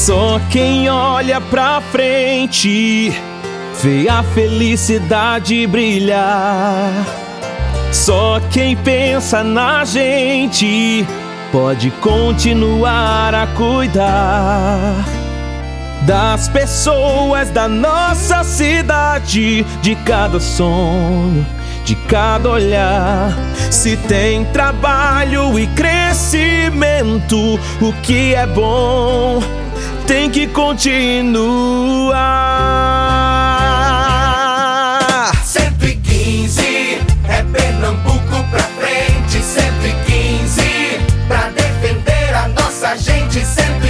Só quem olha pra frente vê a felicidade brilhar. Só quem pensa na gente pode continuar a cuidar das pessoas da nossa cidade, de cada sonho, de cada olhar. Se tem trabalho e crescimento, o que é bom tem que continuar. 115 é Pernambuco pra frente, 115 pra defender a nossa gente, 115